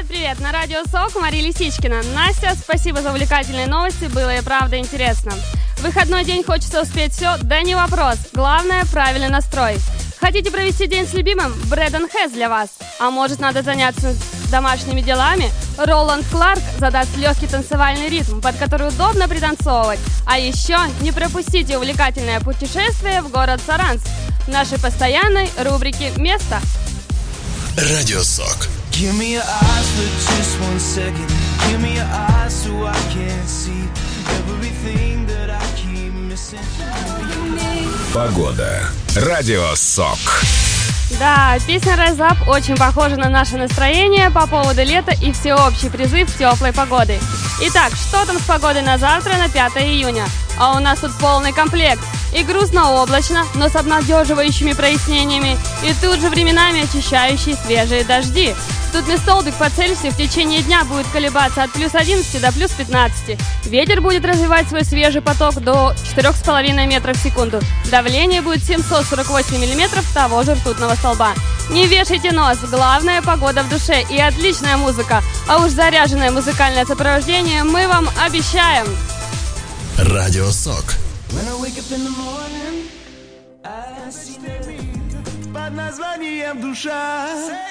Привет! На радио СОК Мария Лисичкина. Настя, спасибо за увлекательные новости, было и правда интересно. В выходной день хочется успеть все? Да не вопрос. Главное – правильный настрой. Хотите провести день с любимым? Брэдон Хэс для вас. А может, надо заняться домашними делами? Роланд Кларк задаст легкий танцевальный ритм, под который удобно пританцовывать. А еще не пропустите увлекательное путешествие в город Саранск в нашей постоянной рубрике «Место». Радио СОК. Give me your eyes for just 1 second. Give me your eyes so I can see everything that I keep missing. Погода. Радио СОК. Да, песня Rise Up очень похожа на наше настроение по поводу лета и всеобщий призыв теплой погоды. Итак, что там с погодой на завтра, на 5 июня? А у нас тут полный комплект. И грустно-облачно, но с обнадеживающими прояснениями. И тут же временами очищающие свежие дожди. Ртутный столбик по Цельсию в течение дня будет колебаться от плюс 11 до плюс 15. Ветер будет развивать свой свежий поток до 4,5 метров в секунду. Давление будет 748 миллиметров того же ртутного столба. Не вешайте нос, главное погода в душе и отличная музыка. А уж заряженное музыкальное сопровождение мы вам обещаем. Радио СОК. Под названием «Душа».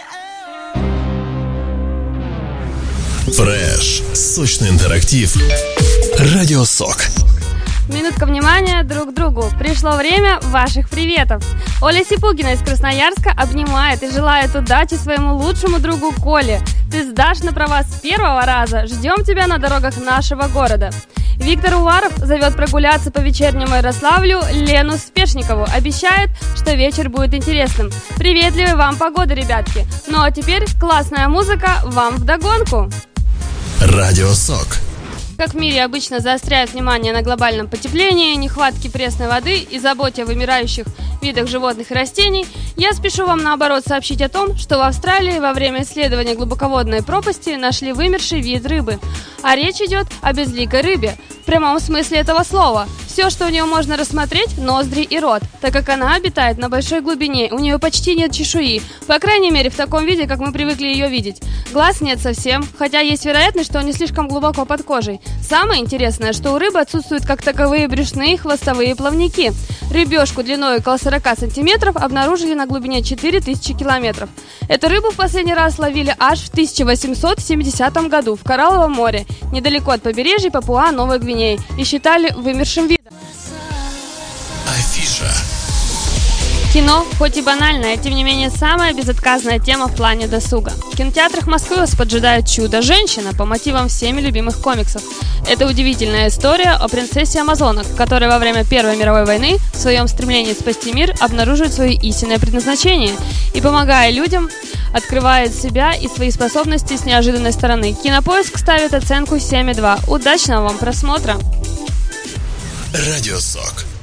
Фреш. Сочный интерактив. Радио СОК. Минутка внимания друг к другу. Пришло время ваших приветов. Оля Сипугина из Красноярска обнимает и желает удачи своему лучшему другу Коле. Ты сдашь на права с первого раза. Ждем тебя на дорогах нашего города. Виктор Уваров зовет прогуляться по вечернему Ярославлю Лену Спешникову. Обещает, что вечер будет интересным. Приветливой вам погоды, ребятки. Ну а теперь классная музыка вам вдогонку. Радио СОК. Как в мире обычно заостряют внимание на глобальном потеплении, нехватке пресной воды и заботе о вымирающих видах животных и растений, я спешу вам наоборот сообщить о том, что в Австралии во время исследования глубоководной пропасти нашли вымерший вид рыбы. А речь идет о безликой рыбе, в прямом смысле этого слова. Все, что у нее можно рассмотреть – ноздри и рот, так как она обитает на большой глубине, у нее почти нет чешуи, по крайней мере в таком виде, как мы привыкли ее видеть. Глаз нет совсем, хотя есть вероятность, что он не слишком глубоко под кожей. Самое интересное, что у рыбы отсутствуют как таковые брюшные и хвостовые плавники. Рыбешку длиной около 40 сантиметров обнаружили на глубине 4000 километров. Эту рыбу в последний раз ловили аж в 1870 году в Коралловом море, недалеко от побережья Папуа-Новой Гвинеи, и считали вымершим видом. Афиша. Кино, хоть и банальное, тем не менее самая безотказная тема в плане досуга. В кинотеатрах Москвы вас поджидает «Чудо-женщина» по мотивам всеми любимых комиксов. Это удивительная история о принцессе Амазонок, которая во время Первой мировой войны в своем стремлении спасти мир обнаруживает свое истинное предназначение и, помогая людям, открывает себя и свои способности с неожиданной стороны. Кинопоиск ставит оценку 7,2. Удачного вам просмотра! Радио СОК.